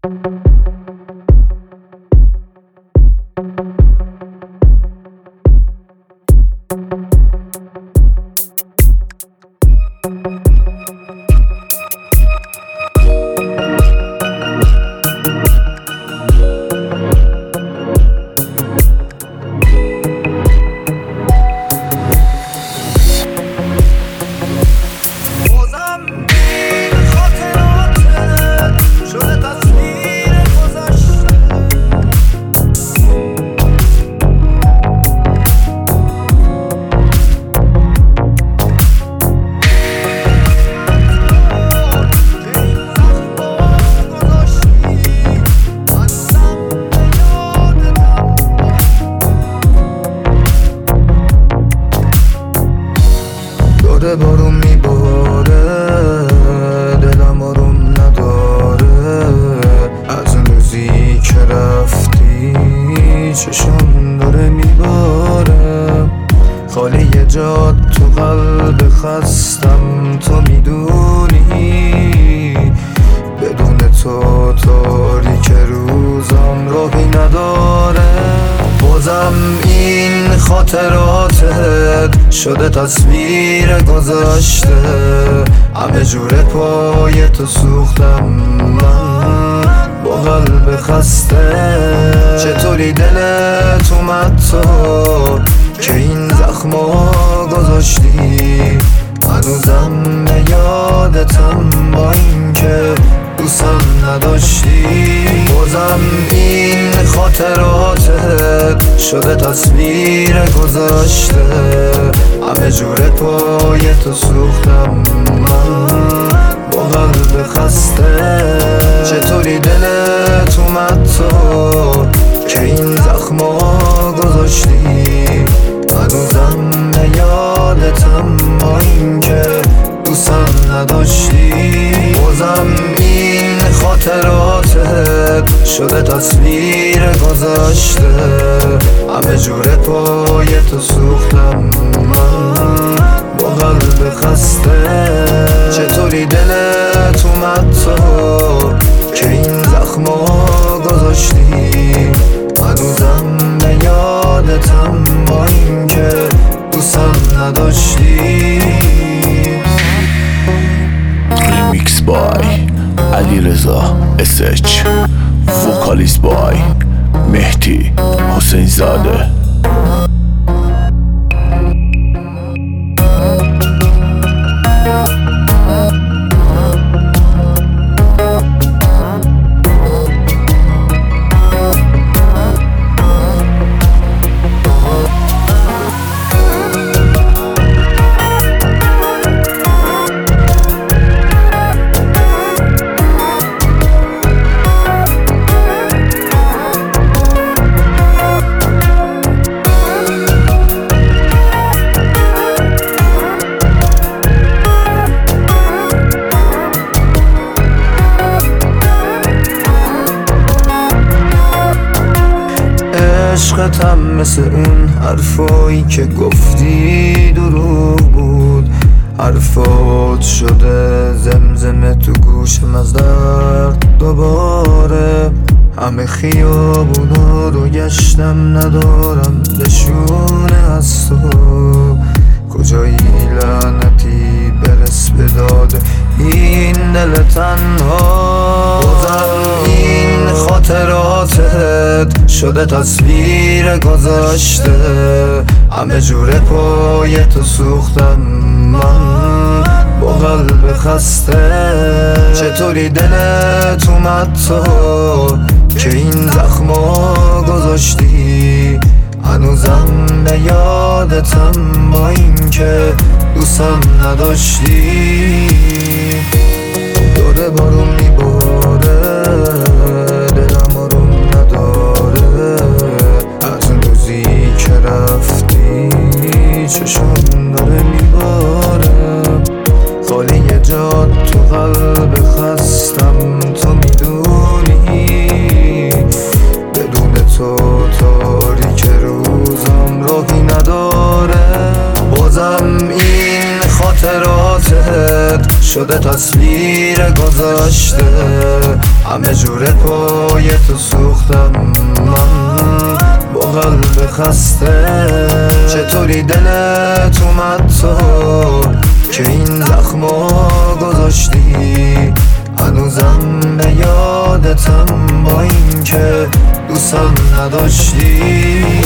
داره بارون میباره، دلم آروم نداره. از اون روزی که رفتی چشم داره میباره. خالی یه جاد تو قلب خستم، تو میدونی بدون تو تاریک روزم راهی نداره. بازم این خاطراتت شده تصویر گذشته. همه جوره پای تو سوختم من با قلب خسته. چطوری دلت اومد تو که این زخما گذاشتی؟ هنوزم به یادتم با این که دوستم نداشتی. بازم این خاطراتت شده تصویر گذشته. همه جوره پای تو سوختم من با قلب خسته. چطوری دلت اومد تو که این زخما گذاشتی؟ هنوزم به یادتم با این که دوستم نداشتی. بازم این خاطراتت شده تصویر گذشته. همه جوره پای تو سوختم من با قلب خسته. چطوری دلت اومد تو که این زخما گذاشتی؟ هنوزم به یادتم با این که دوستم نداشتی. ریمیکس بای علیرضا SH، وکالیست بای مهدی حسین زاده. عشقتم مثل اون حرفایی که گفتی دروغ بود. حرفات شده زمزمه تو گوشم از درد دوباره. همه خیابونا رو گشتم ندارم نشونه از تو. کجایی لعنتی برس به داد این دل تنها. بازم این خاطراتت شده تصویر گذشته. همه جوره پای تو سوختم من با قلب خسته. چطوری دلت اومد تو که این زخما گذاشتی؟ هنوزم به یادتم با این که دوستم نداشتی. داره بارون میباره، دلم آروم نداره. از اون روزی که رفتی چشم داره میباره. خالی یه جاد تو قلب خستم، تو میدونی بدون تو تاریک روزم راهی نداره. بازم این خاطراتت شده تصویر گذشته. همه جوره پای تو سوختم من با قلب خسته. چطوری دلت اومد تو که این زخمو گذاشتی؟ هنوزم به یادتم با این که دوستم نداشتی.